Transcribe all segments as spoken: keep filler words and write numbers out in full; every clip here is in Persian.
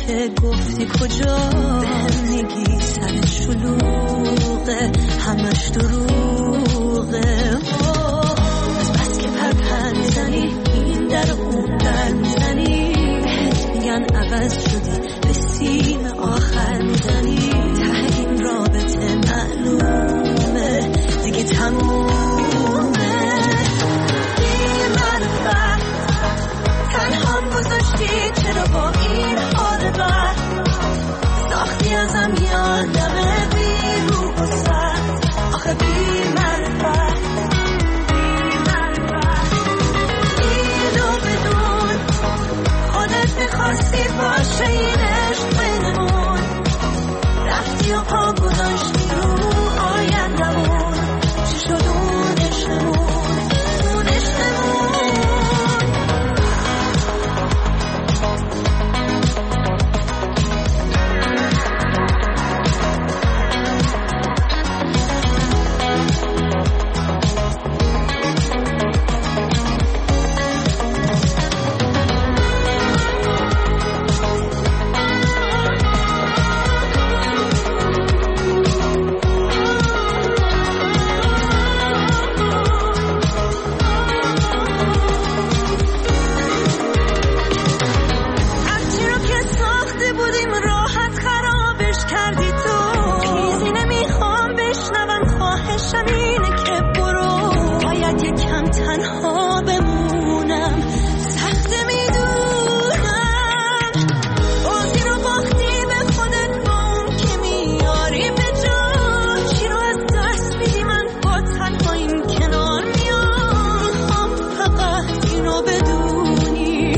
که گفتی کجا بهم میگی سر شلوغه همش دروغه از بس که پرپر میزنی این در اون در میزنی بهت میگن عوض شدی به سیم آخر میزنی ته این رابطه معلومه دیگه تمومه بی معرفت تنهام گذاشتی چرا با این حال بد ساختی ازم یادمه بی روح و سخت آخه بی معرفت اینو بدون خودت میخواستی باشه این عشق بینمون رفتی و پا گذاشتی رو آیندمون چی شد اون عشقمون اون عشقمون تنها بمونم سخت میدونم بازی رو باختی به خودت با اون که میاری به جا چی رو از دست میدی من با تنهاییم کنار میام میخوام فقط اینو بدونی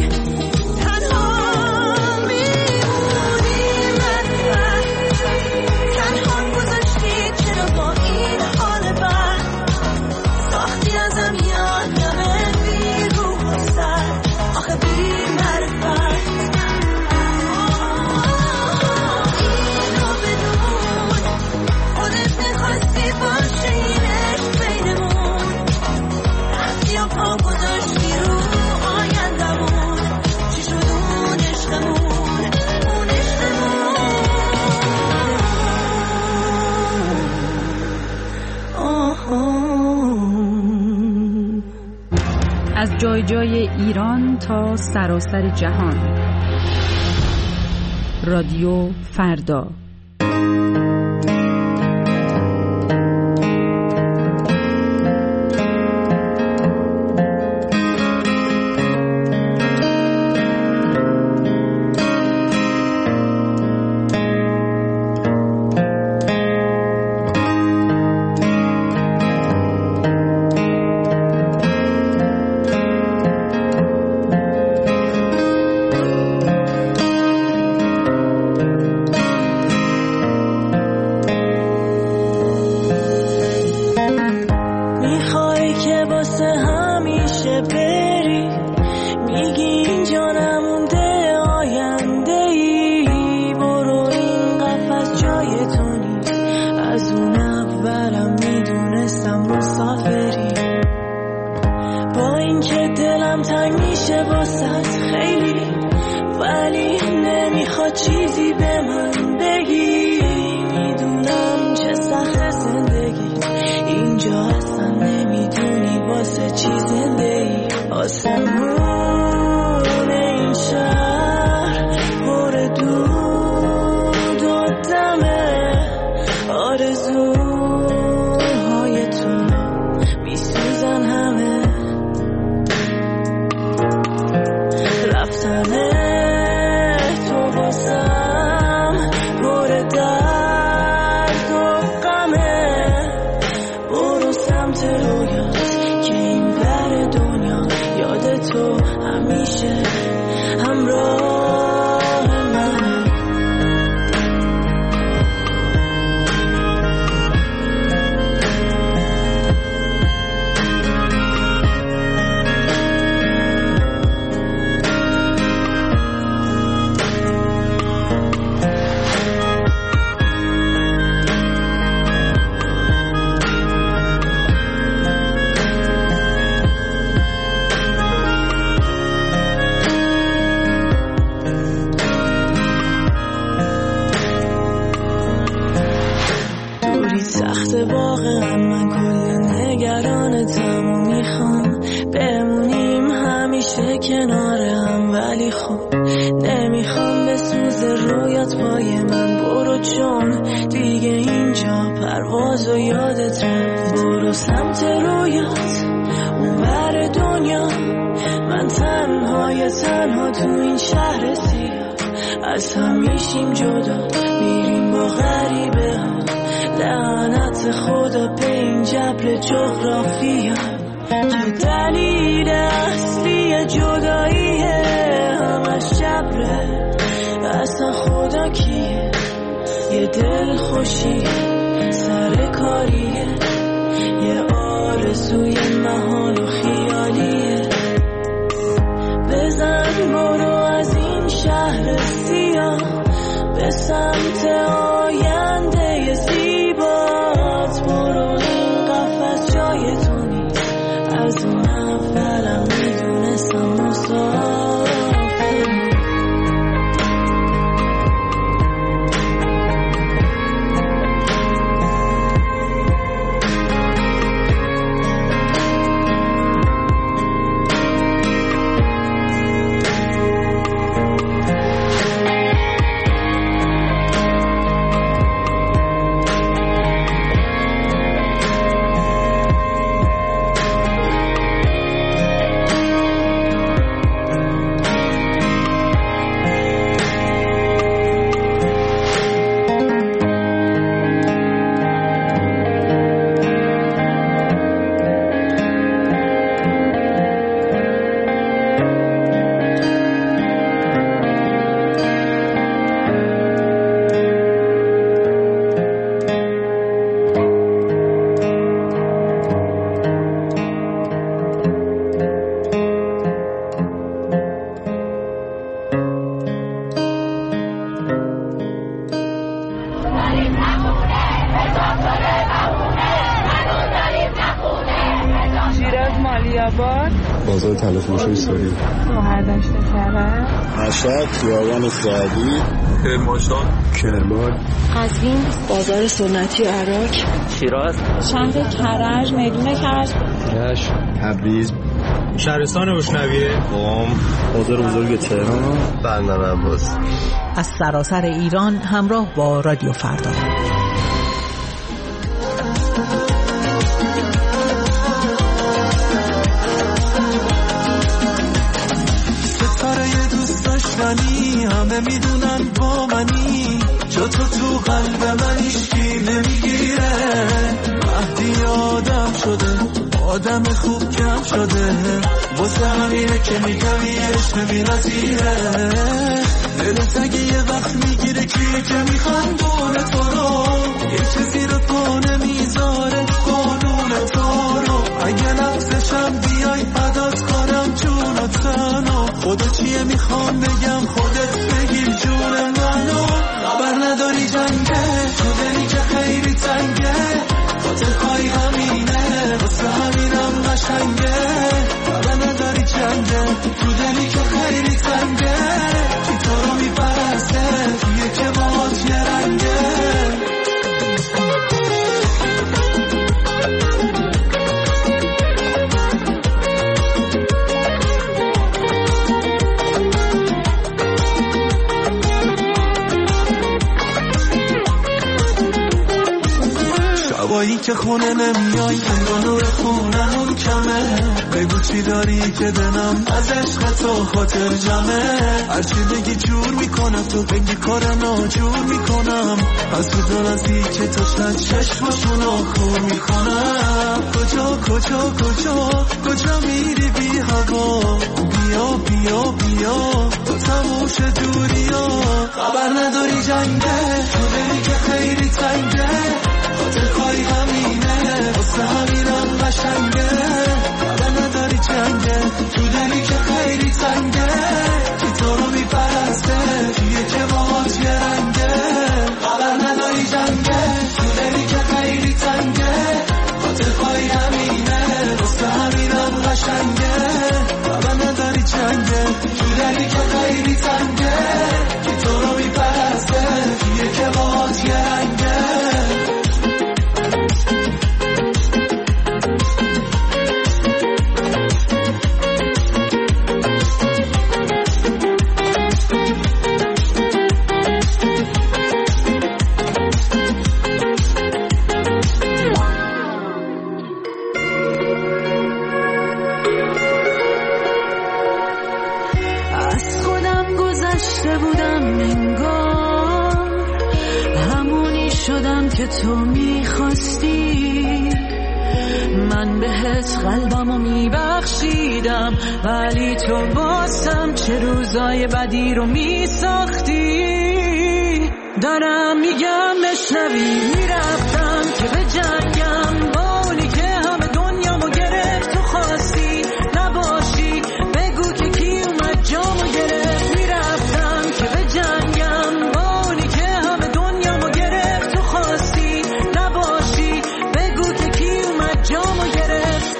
تنها میمونی من تنها گذاشتی چرا با این حال بد ساختی ازم یادمه بی روح و سر آخه بی معرفت اینو بدون خودت میخواستی باشه این عشق بینمون رفتی و پا گذاشتی رو آیندمون چی شد اون عشقمون اون عشقمون از جای جای ایران تا سراسر جهان رادیو فردا. تو همیشه همراه بیاد پای من، برو چون دیگه اینجا پرواز و یادت رفت. برو سمت رویات اون ور دنیا، من تنهای تنها تو این شهر سیاه. از هم میشیم جدا، میریم با غریبه ها، لعنت خدا به این جبر جغرافیا. تو دلیل اصلی جداییه، همش جبره، اصلا خدا کیه؟ یه دل خوشیه، سر کاریه، یه آرزوی محال و خیالیه. بزن برو از این شهر سیاه به سمت آینده زیبات. برو این قفس جای تو نیست، از اون اولم میدونستم مسافر. بازار تلفروشی سوری، مهردشت کرد، مشهد، خیابان سعدی، کرمانشاه، کرمان، قزوین، بازار سنتی عراق، شیراز، شهر کرج، میدون کرج، رشت، تبریز، شهرستان اشنویه، قم، بازار بزرگ تهران، بندر عباس. از سراسر ایران همراه با رادیو فردا. همه میدونن با منی، جا تو تو قلب من هیچکی نمیگیره. مهدی آدم شده، آدم خوب کم شده، واسه همینه که میگم یه عشق بی‌نظیره. دلت اگه یه وقت میگیره کیه که میخندونه تو رو، یه چیزی رو پا نمیذاره قانون تو رو. اگه نفسشم بیای فدات کنم جون و تنو، خدا چیه میخوام بگم خودت بگیر جون منو. خبر نداری جنگه تو دلی که خیلی تنگه، خاطر خواهی همینه واسه همینم قشنگه. خبر نداری جنگه تو دلی که خیلی تنگه، کی تو رو میپرسته کیه که باهات یه رنگه. شبایی که خونه نمیای انگار نور خونمون کمه، بگو چی داری که دلم از عشق تو خاطر جمعه. هرچی بگی جور میکنم، تو بگی کار ناجور میکنم، از تو دل نزدیک تو شد چشماشونو خور میکنم. کجا کجا کجا کجا میری بی هوا، بیا بیا بیا تو تموش دوریا. خبر نداری جنگه تو دلی که خیلی تنگه، خاطر خواهی همینه واسه همینم قشنگه. خبر نداری جنگه تو دلی که خیلی تنگه، کی تو رو میپرسته کیه که باهات یه رنگه. خبر نداری جنگه تو دلی که خیلی تنگه، خاطر خواهی همینه واسه همینم قشنگه. خبر نداری جنگه تو دلی که خیلی تنگه، کی تو رو میپرسته کیه که باهات یه رنگه. که تو میخواستی، من بهت قلبمو میبخشیدم، ولی تو بازم چه روزای بدی رو میساختی. دارم میگم بشنوی، میرفتم که به جنگم با اونی که همه دنیامو گرفت. تو خواستی نباشی، بگو که کی اومد جامو گرفت. میرفتم که به جنگم با اونی که همه دنیامو گرفت. تو خواستی نباشی، بگو که کی اومد جامو گرفت.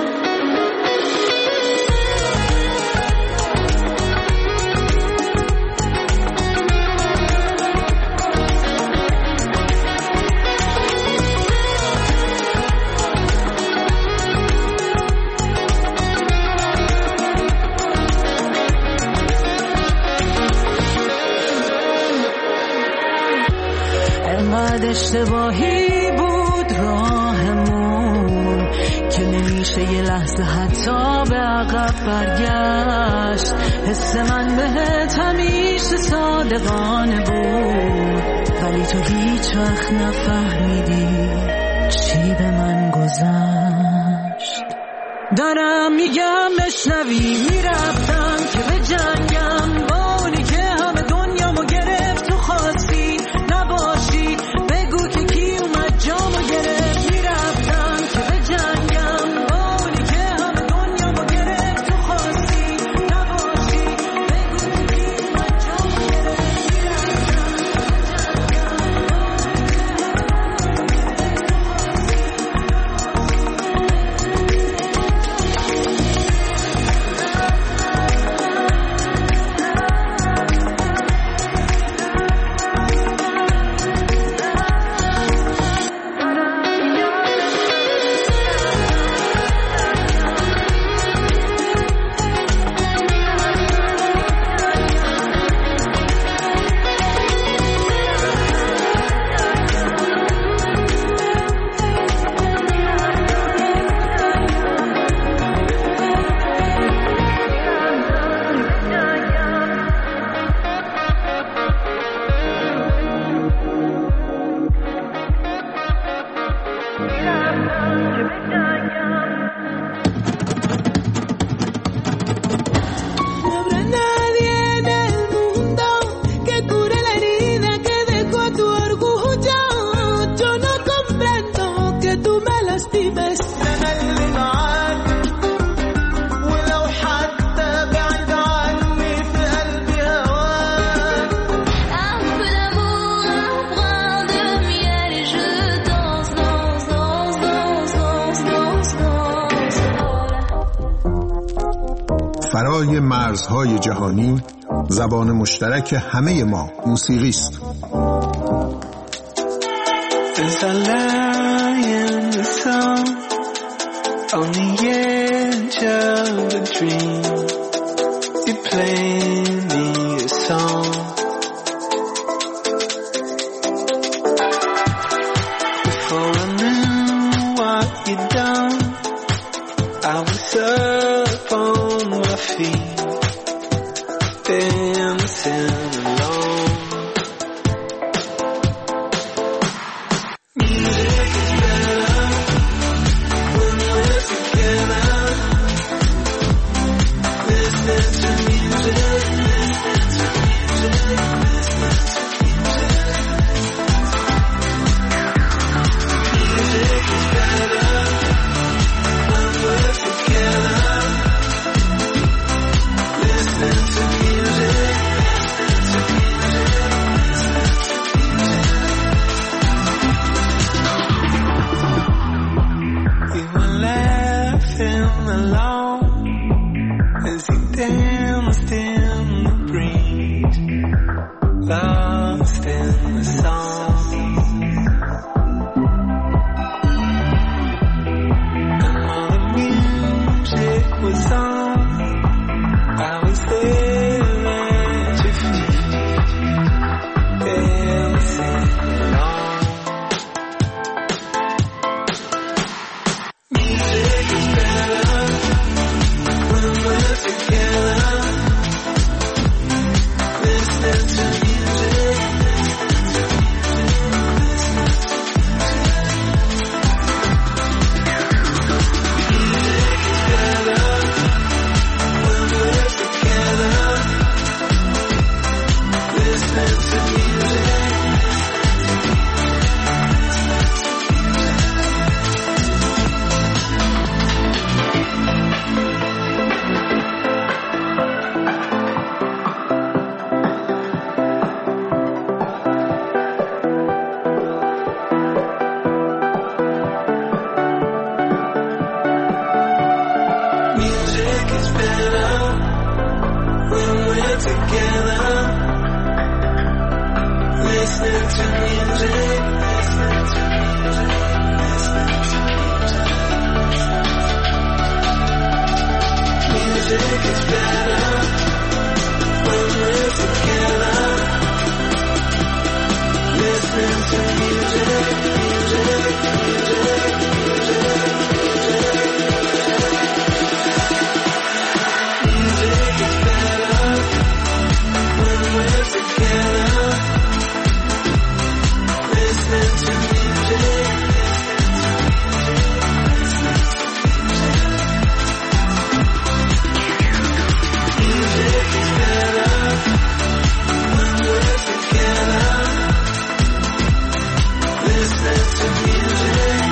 انقدر اشتباهی بود راهمون که نمیشه یه لحظه حتی به عقب برگشت. حس من بهت همیشه صادقانه بود، ولی تو هیچ وقت نفهمیدی چی به من گذشت. دارم میگم بشنوی، میرفتم که به جنگم با اونی که همه دنیامو گرفت. تو خواستی نباشی، بگو که کی اومد جامو گرفت. میرفتم که به جنگم با اونی که همه دنیامو گرفت. تو خواستی نباشی، بگو که کی اومد جامو فرای مرزهای جهانی، زبان مشترک همه ما موسیقی است. Listening to music. Music is better when we're together. Listening to music, music, music, music, music. Music is better when we're together. Listening to music. Music is better when we're together. Listening to music.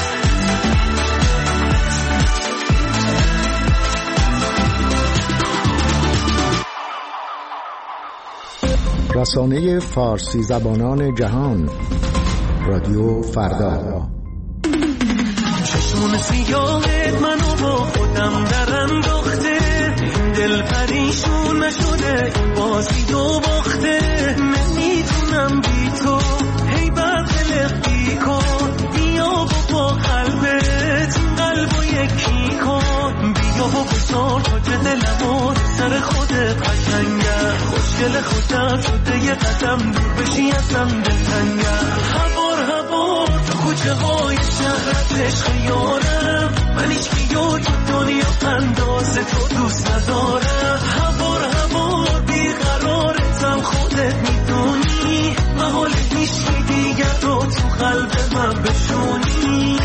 رسانه فارسی زبانان جهان، رادیو فردا. چشمون سیاهت منو با خودم در انداخته، دل پریشون نشده این بازی و باخته. نمیتونم بی تو هی برقلق بی کن، بیا با قلبت این قلبو یکی کن. بیا با بزار تو که دلمو سر خودت قشنگه، خوشگل خودم شده یه قدم دور بشی ازم دلتنگه. هوار هوار تو کوچه های شهرت عشق یارم، من هیچ بیو تو دنیا اندازه تو دوست ندارم. هوار هوار بیقرارتم خودت میدونی، محال هیچ دیگر رو تو قلب من بشونی.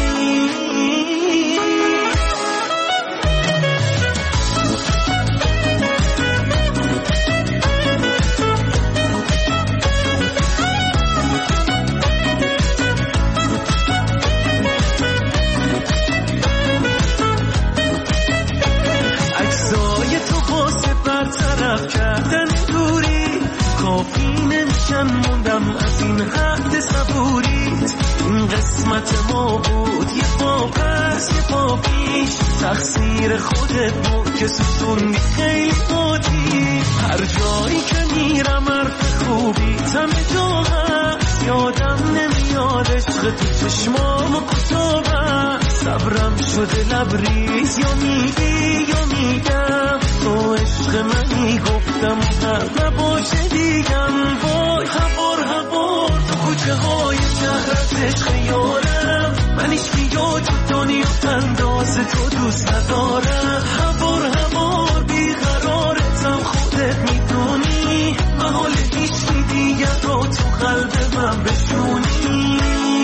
موندم از این حد صبوریت، این قسمت ما بود یه پا پس یه پا پیش. تقصیر خودت بود که سوزوندی خیلی بودی، هر جایی که میرم حرف خوبی تم جا هست. یادم نمیاد عشق تو چشمام و کتابم، صبرم شده لبریز یا میگی یا میگم تو عشق منی. گفتم هر نباشه دیگم وای. هوار هوار تو کوچه های شهرت عشق یارم، من هیچ بیاد تو دنیا اندازه تو دوست ندارم. هوار هوار بیقرارتم خودت میدونی، محال هیچ دیگر رو تو قلب من بشونی.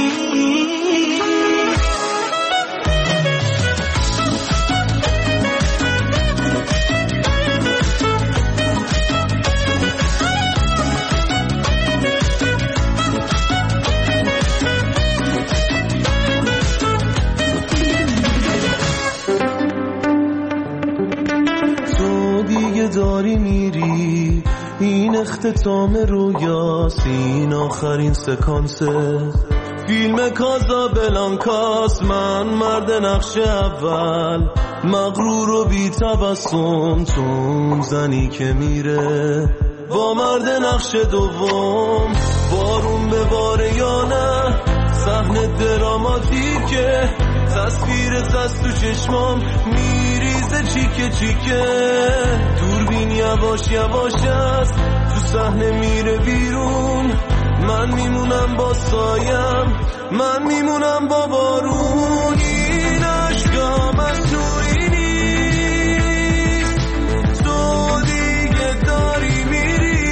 داری میری این اختتام رویاست، این آخرین سکانسه فیلم کازابلانکاست. من مرد نقش اول مغرور و بی تبسم، تو زنی که میره با مرد نقش دوم. بارون به باره یا نه صحنه دراماتیکه، تصویرت از تو چشمام میریزه چیکه چیکه. دوربین یواش یواش است تو صحنه میره بیرون، من میمونم با سایم، من میمونم با بارون. این عشقم از توی نیست، تو دیگه داری میری،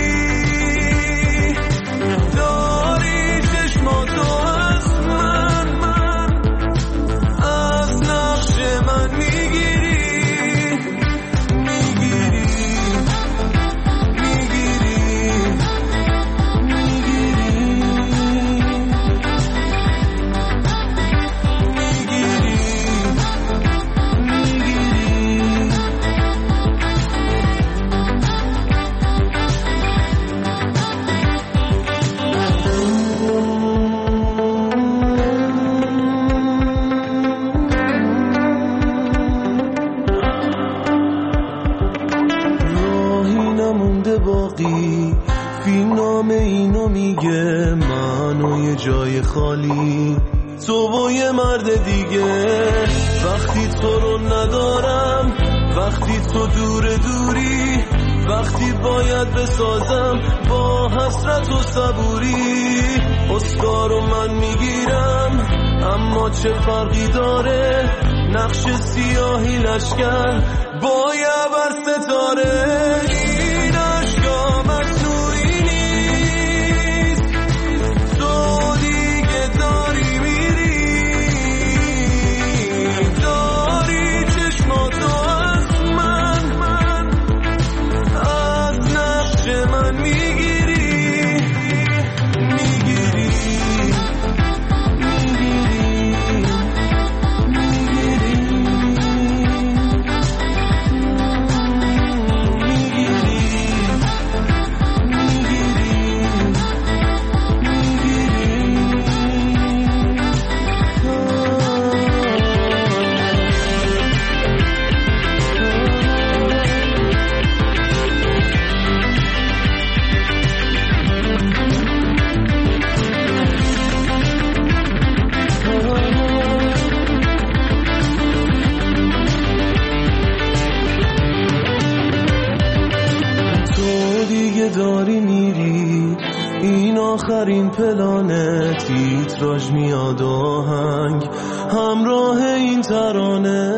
داری چشماتو از من من از نقش من میگیری میگیری میگیری میگیری میگیری. میگه من و یه جای خالی، تو و یه مرد دیگه. وقتی تو رو ندارم، وقتی تو دور دوری، وقتی باید بسازم با حسرت و صبوری. اسکارو من میگیرم اما چه فرقی داره، نقش سیاهی لشکر با یه بر ستاره. این عشقا مصنوعی نیست، تو دیگه داری میری، داری چشماتو از من من از نقش من میگیری میگیری داری میری. این آخرین پلانه، تیتراژ میاد آهنگ همراه این ترانه.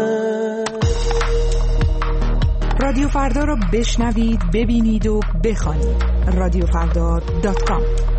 رادیو فردا رو بشنوید، ببینید و بخوانید. رادیو فردا دات کام.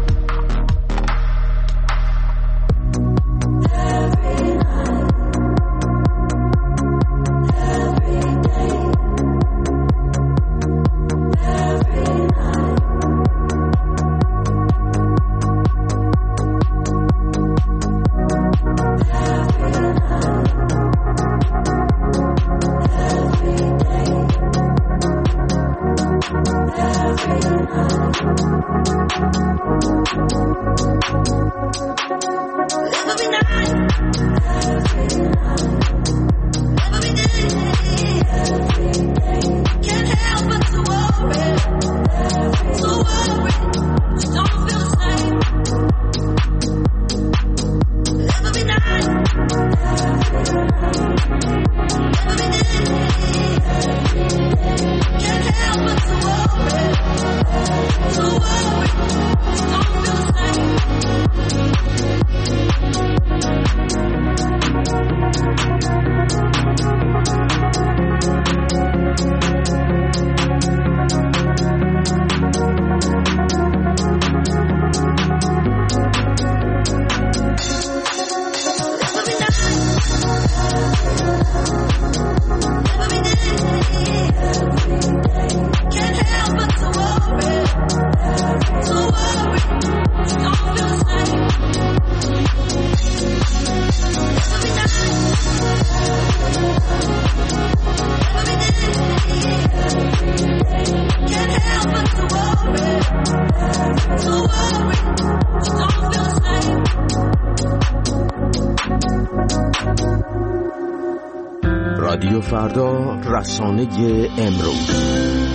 رادیو فردا، رسانه امروز.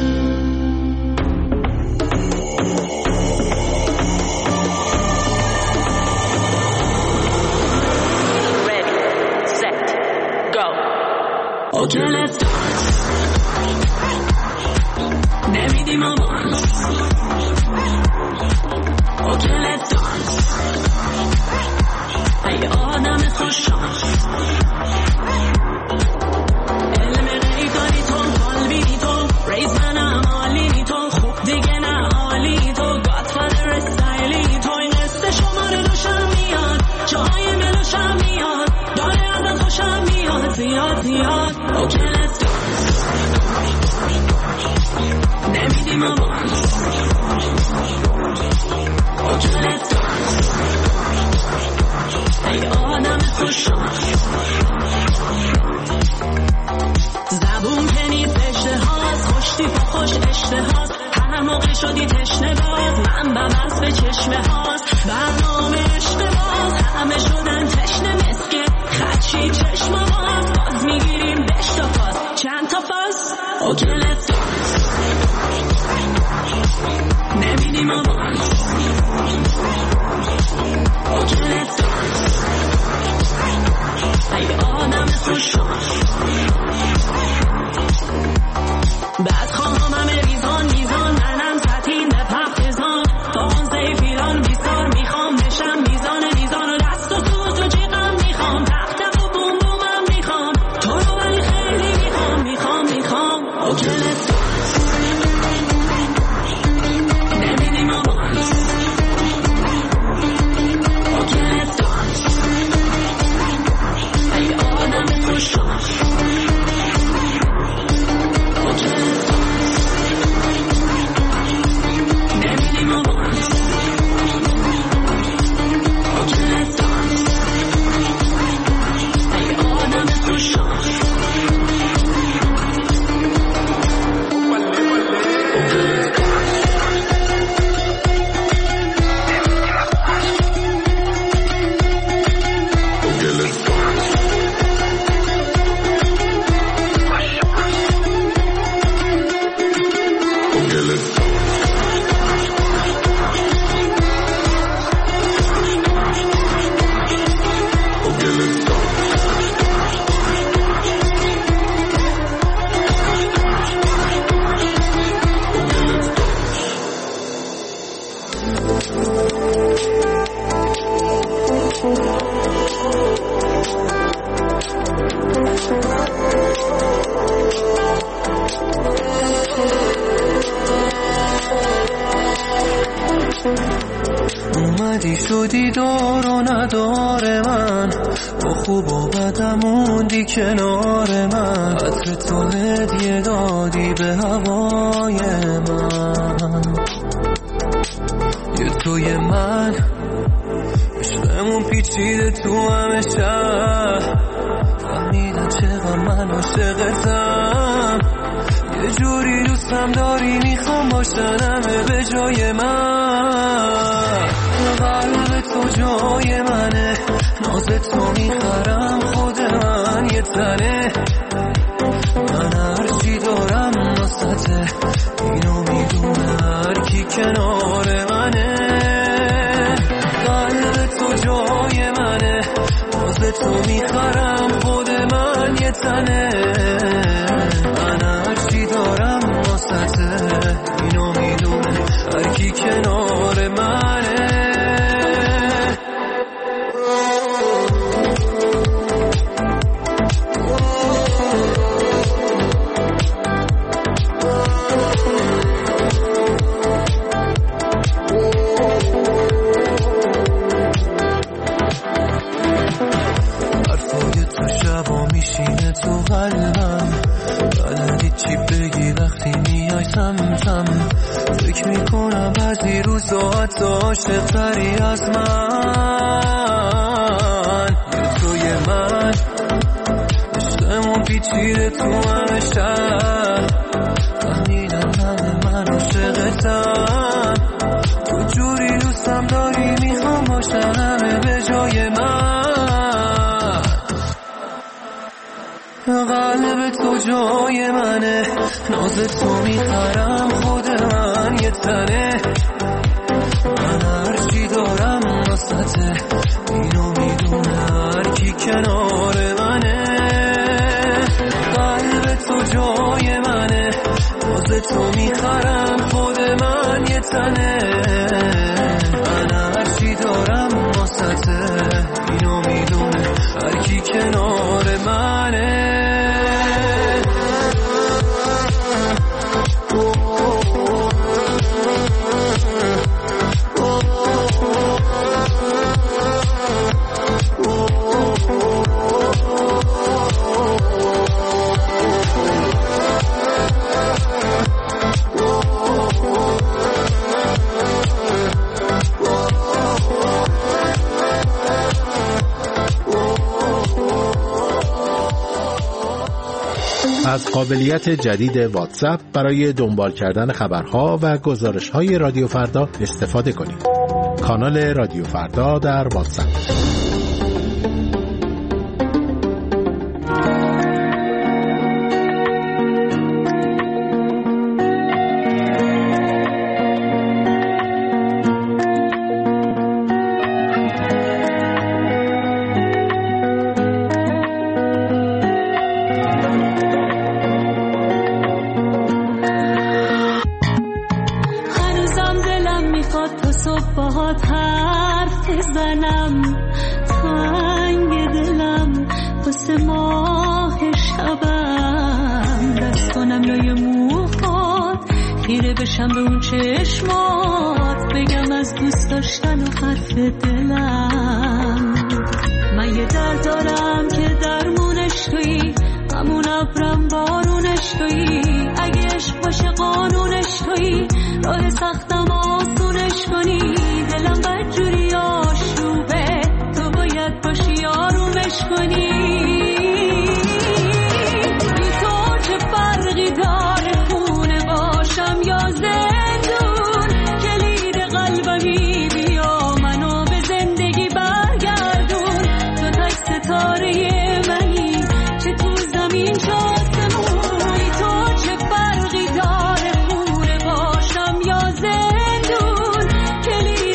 نمیدیم آمان اوکلت دانس ای آدم خوششانس علم ریدانی تو قلبی تو ریز منم عالی تو خوب دیگه نه عالی تو گادفادر استایلی تو این قصه شماره دوشم میاد جاهای ملوشم میاد داره ازت خوشم میاد زیاد زیاد اوکلت دانس نمیدیم آمان اوکلت دانس ای آدم خوششانس زبون که نیست اشتهاست خوشتی پا خوش اشتهاست هر موقع شدی تشنه باز من ببست به چشمه هاست برنامه اشتباز همه شدن تشنه مسکه خدشی چشم باز باز میگیریم بشتا پاس چند تا فاس اوکلت دانس نمیدیم آوانس اومدی شدی دار و ندار من، با خوب و بدم موندی کنار من، عطر تو هدیه دادی به هوای من. یه توی من عشقمون پیچیده تو همه شهر، فهمیدم چقدر من عاشقتم، یه جوری دوستم داری میخوام باشن همه به جای من. قلب تو جای منه، ناز تو میخرم خود من یه تنه، من هرچی دارم ناسته اینو میدونه هر کی کنار منه. قلب تو جای منه، ناز تو میخرم خود من یه تنه، من هرچی دارم ناسته اینو میدونه هر کی کنار منه. تو قلبم بلدی چی بگی وقتی میای سمتم، فکر میکنم بعضی روزا حتی عاشق تری از من. یه توی من عشقمون پیچیده تو همه شهر، فهمیدم همه من عاشقتم، تو جوری دوستم داری میخوام باشن همه به جای من. قلب تو جای منه، ناز تو میخرم خود من یه تنه، من هرچی دارم ناسته اینو میدونه هر کی کنار منه. قلب تو جای منه، ناز تو میخرم خود من یه تنه، من هرچی دارم ناسته اینو میدونه هر کی کنار منه. از قابلیت جدید واتساپ برای دنبال کردن خبرها و گزارش‌های رادیو فردا استفاده کنید. کانال رادیو فردا در واتساپ. فرقی داره خونه باشم یا زندون، کلید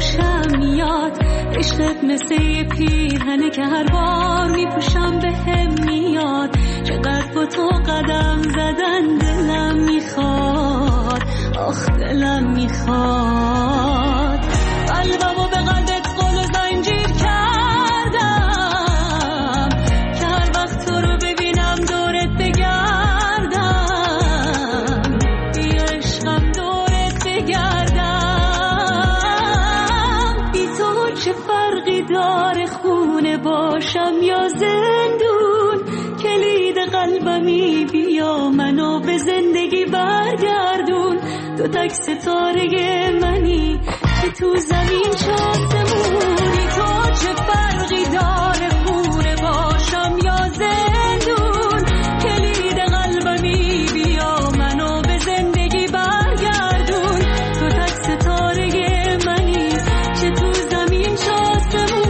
خوشم میاد، عشقت مثل یه پیرهنه که هر بار میپوشم به هم میاد. چقدر با تو قدم زدن دلم میخواد، آخ دلم میخواد. قلبمو به قلبت قل و زنجیر کردم که هر وقت تو رو ببینم دورت بگردم، بی عشقم دورت بگردم. بی تو چه فرقی داره خونه باشم یا زندون؟ کلید قلبمی بیا منو به زندگی برگردون. تو تک ستاره منی که تو زمین چاسمونی. تو چه فرقی داره خونه باشم یا زندون؟ کلید قلبمی بیا منو به زندگی برگردون. تو تک ستاره منی که تو زمین چاسمون.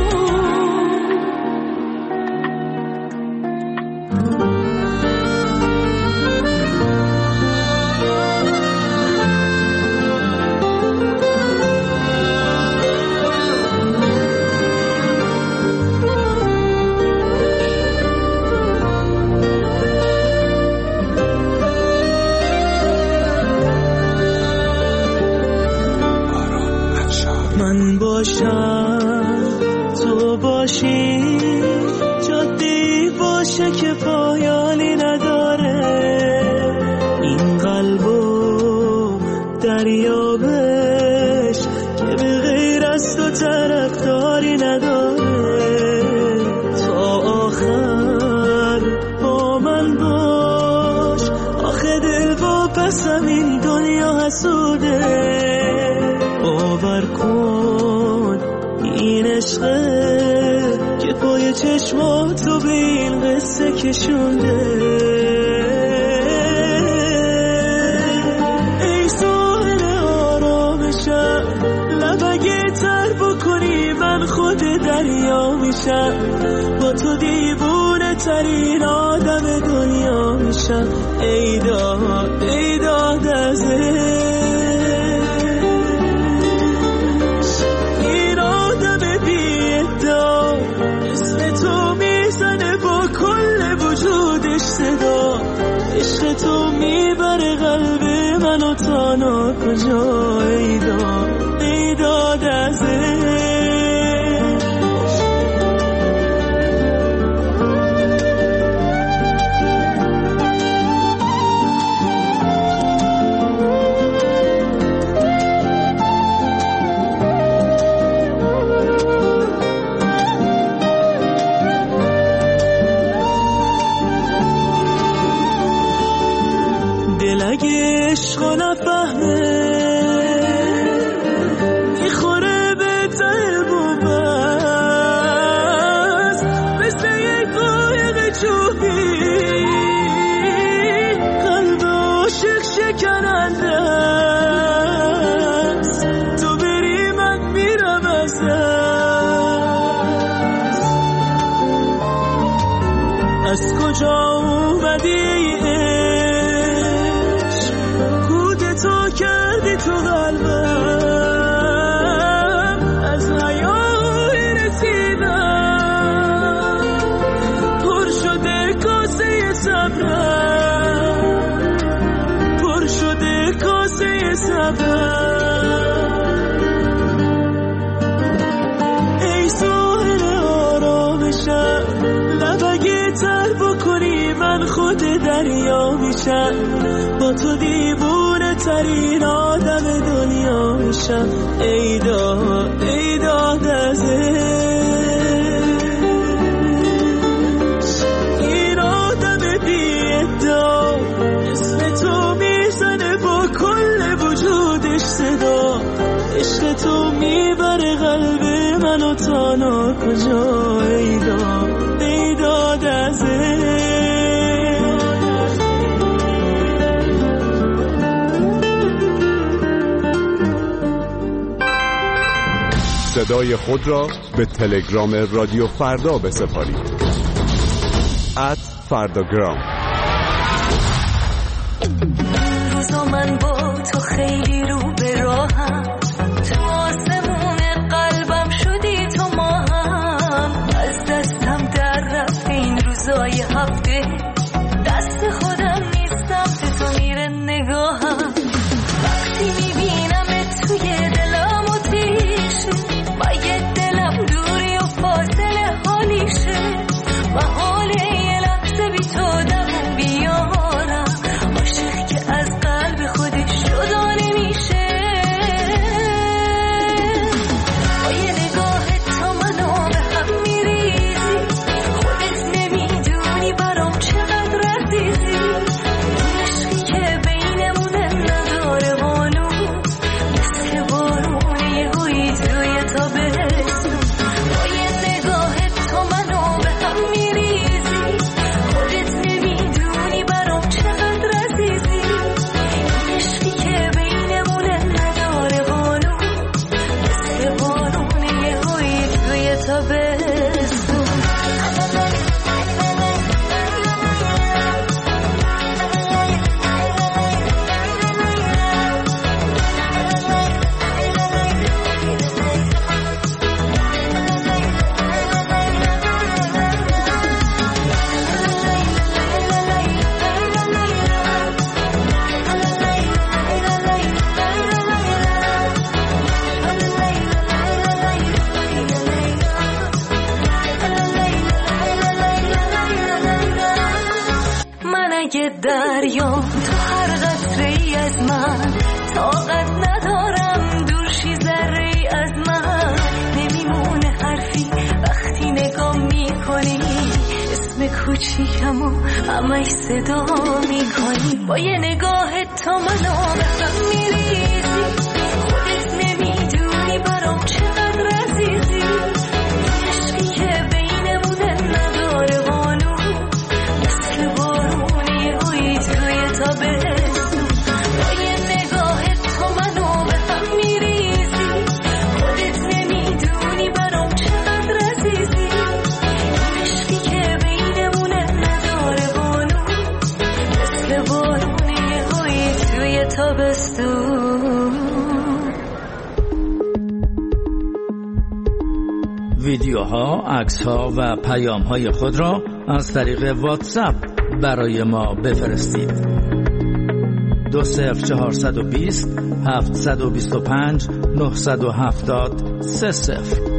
من باشم تو باشی، جاده‌ای باشه که پایانی نداره. این قلبو دریابش که به غیر از تو طرفداری نداره. تا آخر با من باش، آخه دل با پسم این دنیا حسوده. باور کن این عشقه که پای چشماتو به این قصه کشونده. ای ساحل آرامشم، لبگه تر بکنی من خود دریا میشم. با تو دیوونه ترین آدم دنیا میشم. ای داد ای داد از صدا. عشق تو میبره قلب منو تا ناکجا. ای داد ای داد از اگه عشقا نفهمه میخوره به ته بومست، مثل یک قایق چوبی قلب عاشق شکننده است. تو بری من میرم از دست. از کجا اومدی تو کردی تو قلبم، از حیای رسیدم پر شده کاسه صبرم، پر شده کاسه صبرم. ای ساحل آرامشم، لبگه تر بکنی من خود دریا میشم. با تو دیوونه ترین آدم دنیا میشم. ای داد ای داد از این آدم بی ادعا، اسم تو میزنه با کل وجودش صدا. عشق تو میبره قلب منو تا ناکجا. ای داد ای داد از صدای خود را به تلگرام رادیو فردا بسپارید. ات فرداگرام. روزا من با تو خیلی رو به راهم، تو آسمون رنگ دریا، تو هر قطره ای از من طاقت ندارم، دورشی ذره ای از من نمیمونه حرفی وقتی نگاه میکنی، اسم کوچیکم و همش صدا میکنی، با یه نگاه تو منو به هم میریزی، خودت نمیدونی برام چقدر عزیزی، عشقی که بینمونه نداره بانو، مثل بارونی روی توی تابستون، با یه نگاه تو منو به هم میریزی، خودت نمیدونی برام چقدر عزیزی، عشقی که بینمونه نداره بانو، مثل بارونی روی توی تابستون. ویدیوها، عکس‌ها و پیام‌های خود را از طریق واتساپ برای ما بفرستید. دو صفر چهارصد و بیست هفتصد و بیست و پنج نهصد و هفتاد سه صفر.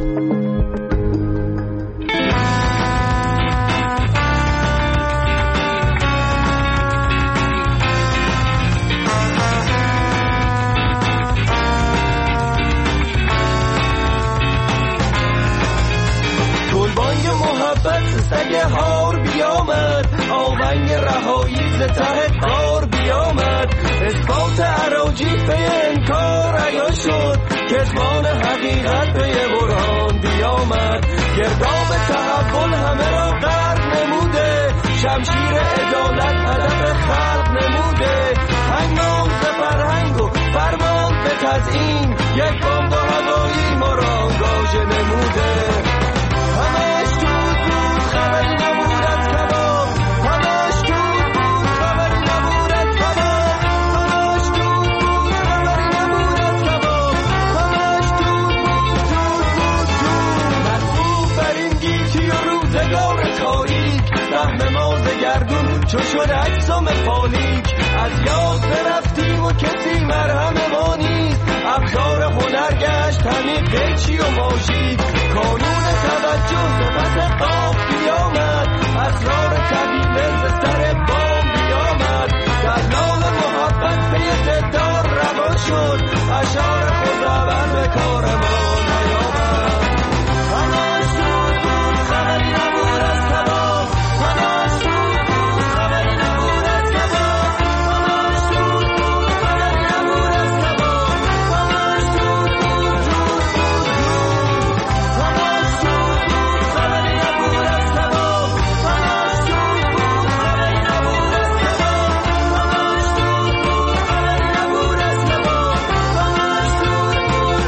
سگ هار بیامد، آونگ رهایی ز ته قار بیامد، اثبات اراجیف انکار عیان شد، کتمان حقیقت به برهان بیامد، گرداب تحول همه را غرق نموده، شمشیر عدالت هدف خلق نموده، هنگام ز فرهنگ و فرمان به تزیین، یک بمب هوایی ما را آنگاژه نموده، همش دود بود خبری نبود از کباب، همش دود بود خبری نبود از کباب، همش دود بود خبری نبود از کباب، همش دود بود دود بود دود، مطلوب بر این گیتی و روزگار تاریک، سهم ما ز گردون چو شد اجسام پالیک، از یاد برفتیم و کسی مرهم ما نیست، ابزار هنر گشت همین قیچی و ماژیک، کانون توجه صفت قاف بیامد، اسرار طویل ز سر بام بیامد، دلال محبت به زدار روان شد، اشعار خودآور به کار ما نیامد، همش دود بود خبری نبود از کباب، همش دود بود خبری نبود از کباب، همش دود بود خبری نبود از کباب، همش دود بود دود بود دود، همش دود بود خبری نبود از کباب، همش دود بود خبری نبود از کباب، همش دود بود خبری نبود از کباب، همش دود بود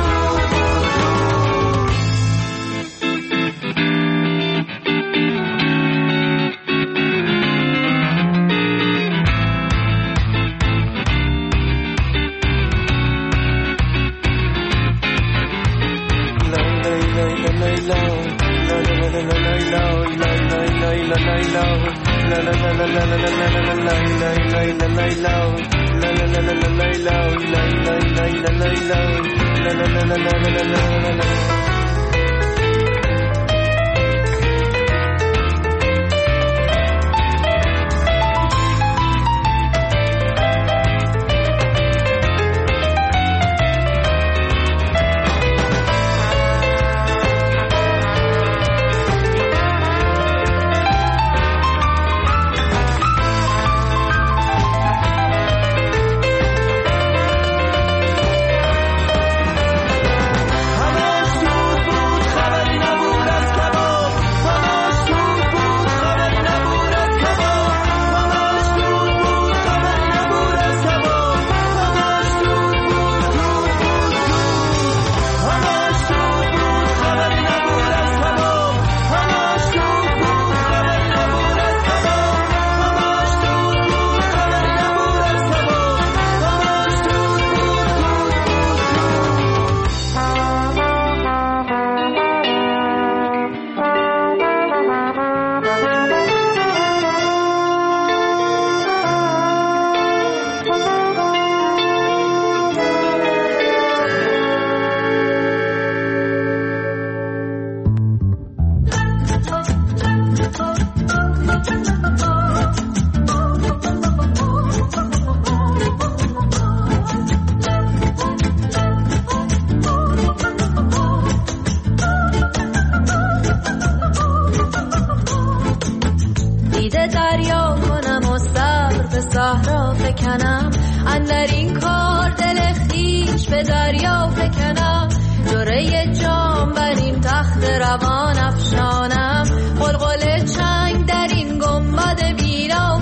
فکنم، اندر این کار دل خیش به دریا فکنم، جوره جام بر این تخت روان افشانم، قلقل چنگ در این گنبد بینا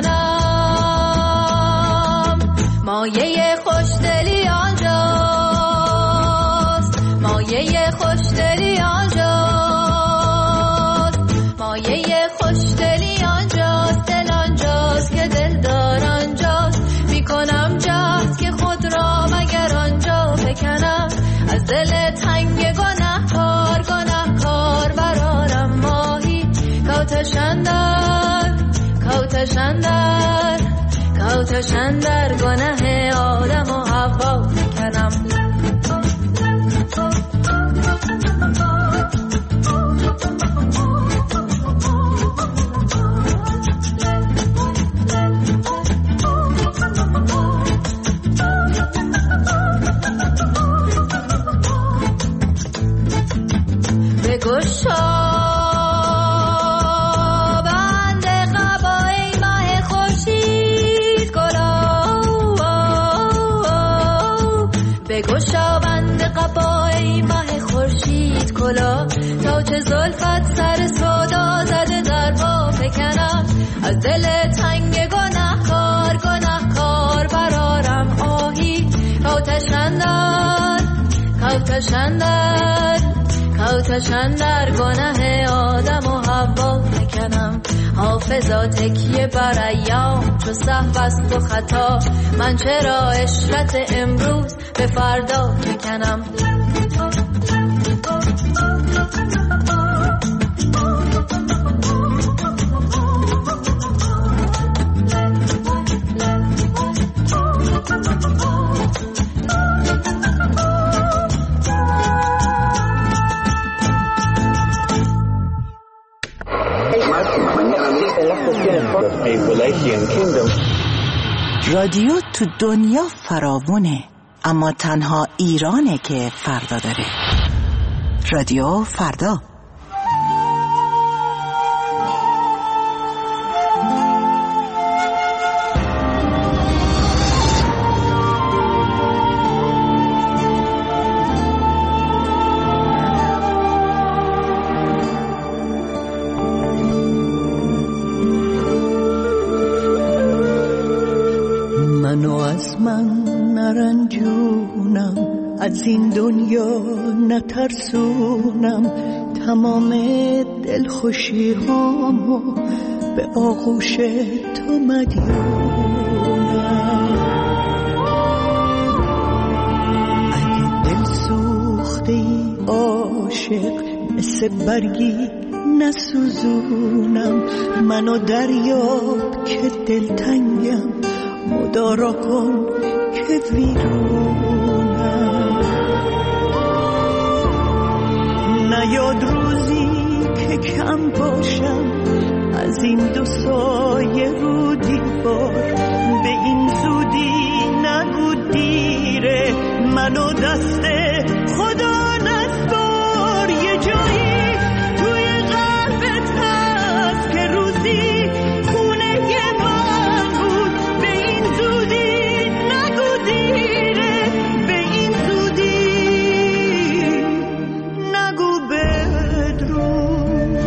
فکنم. مایه خوشدلی آنجاست، مایه خوشدلی آنجاست، مایه خوشدلی آنجاست، دل آنجاست که دل دار آنجاست، میکنم جهد که خود را مگر آنجا فکنم، از دل تنگ گناه کار گناه کار برارم ماهی، کوتشندر کوتشندر کوتشندر گناه آدم و حوا فکنم. بگشا بند قبای ماه خورشید گلا، بگشا بند قبای ماه خورشید کلا، تا چه زلفت سر سودا زده در پا فکنم، از دل تنگ گناه کار گناه کار برارم آهی، کوتشندر کوتشندر کوتشندر گناه آدم و حوا فکنم. حافظا تکیه بر ایام چو سهو است و خطا، من چرا عشرت امروز به فردا فکنم. رادیو تو دنیا فراوونه، اما تنها ایرانه که فردا داره. رادیو فردا. از این دنیا نترسونم، تمام دلخوشی هامو به آغوش تو مدیونم. اگه دل سوخته ای عاشق مثل برگی نسوزونم، منو دریاب که دلتنگم، مدارا کن که ویرونم. نیاد روزی که کم باشم از این دو سایه رو دیوار، به این زودی نگو دیره، منو دست خدا نسپار. یه جایی توی قلبت هست که روزی خونه من بود، به این زودی نگو دیره، به این زودی نگو بدرود.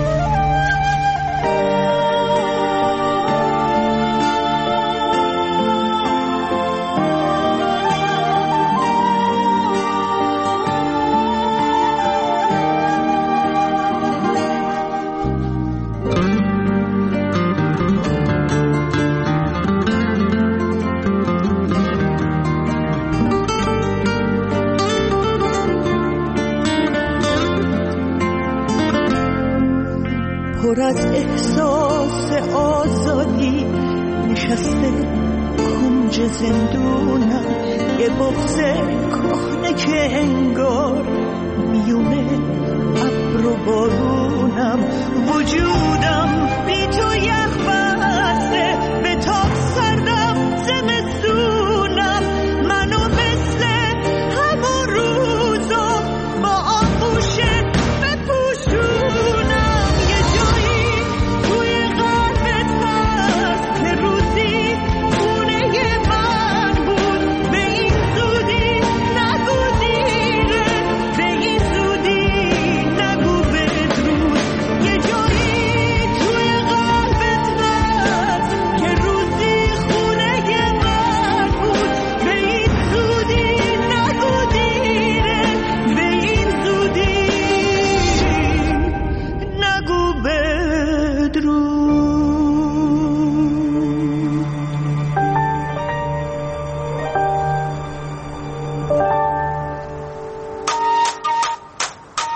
پر از احساس آزادی نشسته کنج زندونم، یه بغض کهنه که انگار میونه ابر و بارونم. وجودم بی تو یخ بسته، به تاب سردم زمستونم. منو مثل همون روزا با آغوشت بپوشونم. یه جایی توی قلبت هست که روزی خونه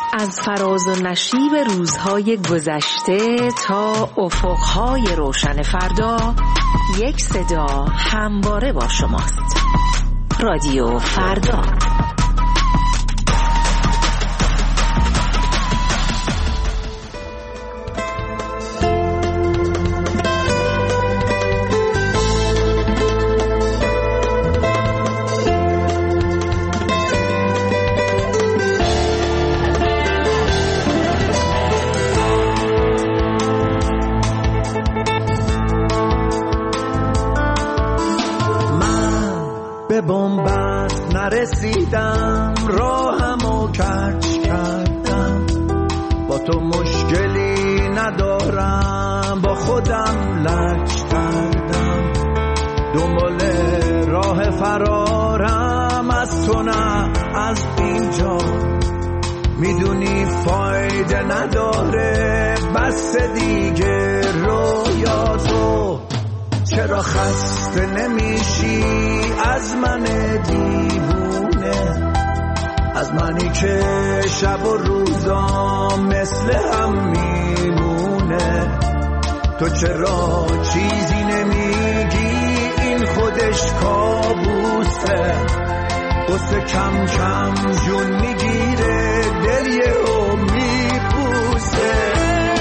از فراز و نشیب روزهای گذشته تا افقهای روشن فردا، یک صدا همواره با شماست. رادیو فردا. به بنبست نرسیدم، راهمو کج کردم، با تو مشکلی ندارم، با خودم لج کردم، دنبال راه فرارم از تو نه از اینجا، میدونی فایده نداره بس دیگه رویاتو، چرا خسته نمیشی از من دیوونه، از منی که شب و روزام مثل هم میمونه، تو چرا چیزی نمیگی این خودش کابوسه، قصه کم کم جون میگیره دل یهو میپوسه.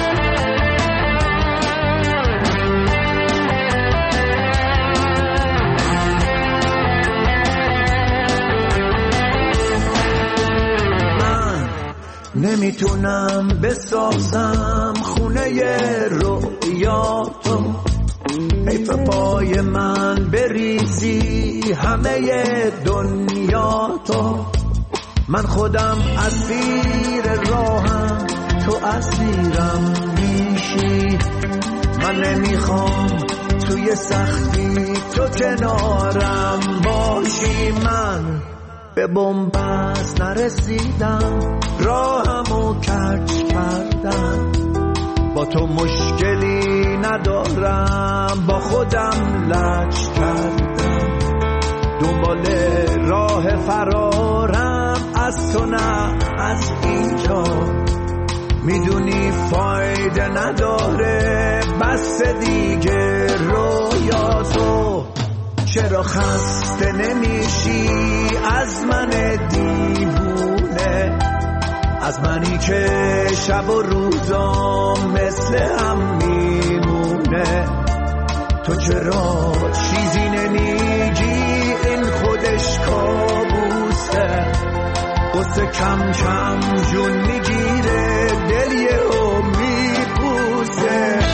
نمیتونم بسازم خونه رویاتو، حیف پای من بریزی همه دنیاتو، من خودم اسیر راهم تو اسیرم میشی، من نمیخوام توی سختی تو کنارم باشی، من به بنبست نرسیدم، راهمو کج کردم، با تو مشکلی ندارم، با خودم لج کردم، دنبال راه فرارم از تو نه از اینجا، میدونی فایده نداره بس دیگه رویاتو، چرا خسته نمیشی از من دیوونه، از منی که شب و روزام مثل هم میمونه، تو چرا چیزی نمیگی این خودش کابوسه، قصه کم کم جون میگیره دل یهو میپوسه.